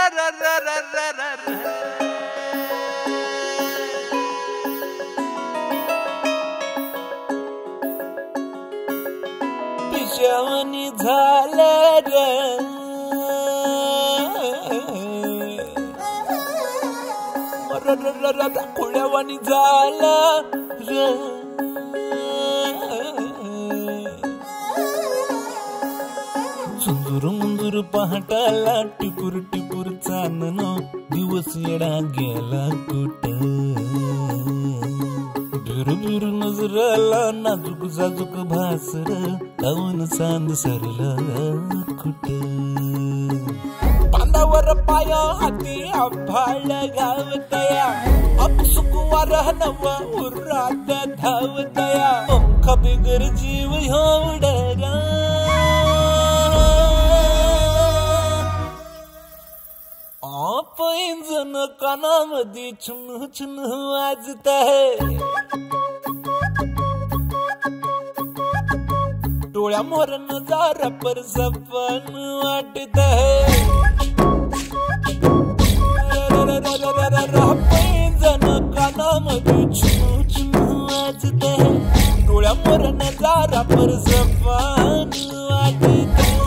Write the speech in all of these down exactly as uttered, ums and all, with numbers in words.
पिशावनी झालं रे खुळ्यावानी झालं रे सुंदर मुंदूर पहाटाला टिपूर टिपूर चांदण दिवस येडा गेला कुठं बिर नजराला नाजूक जाजूक भासर काऊन चांद सरला कुठं बांधावर पाया हाती आभाळ गावतया अपसुक वारह नव उरात धावतया पंख बिगर जीव होडरा आप इंजन कानामध्ये छुन छुन वाजत है डोळ्या मोर नजारा पर सपन वाटत है जन कानामध्ये छुन छुन वाजत है डोळ्या मोर नजारा पर सपन वाटत है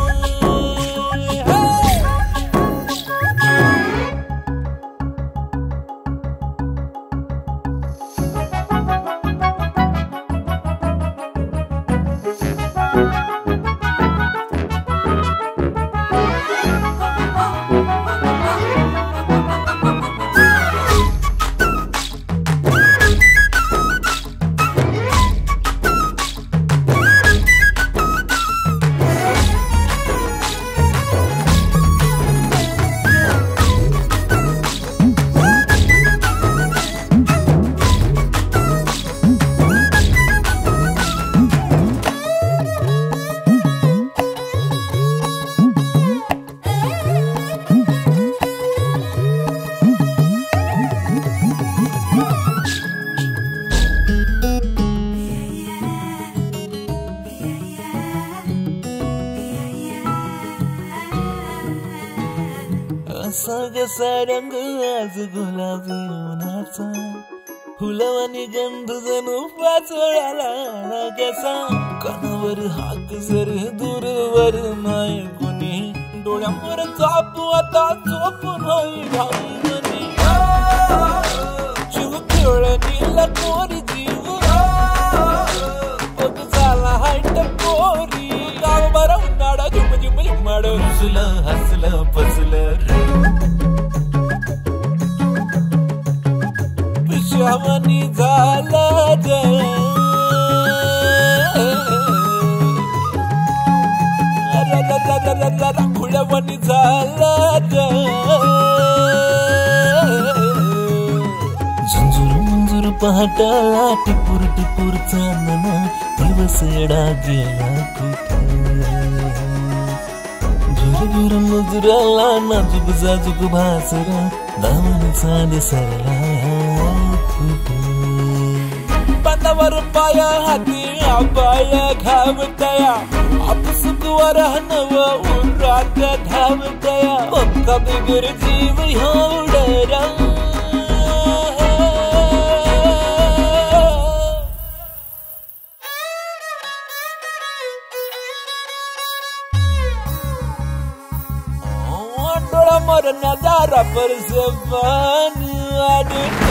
कसा रंग आज गुलाबी उन्हाचा फुलवानी गंध जणू पाचोळ्याला कसा कानावर हाक जर दूरवर नाही कुणी डोळ्यावर चापू आता चोपून होई घाई मनी जीव खेळणीला कोरी जीव बघ झाला हायट कोरी गाव बरा उन्हाळा झुम झुम झुमाड हसलं हसलं पसलं पिशावनी झालं जय खुळ्यावानी झालं जय झुंजूर मुंजूर पहाटाला टिपूर टिपूर चांदणा दिवस येडा गेला कुठं झुरझुर मुजराला नाजूक जाजूक भासरा दामन चांद सरला बांधावर पाया हाती आबाळ घावतया अपसुक वारह नव उरात धावतया पंख बिगर जीव होडरा डोळा मोर नजारा पर जबान आडे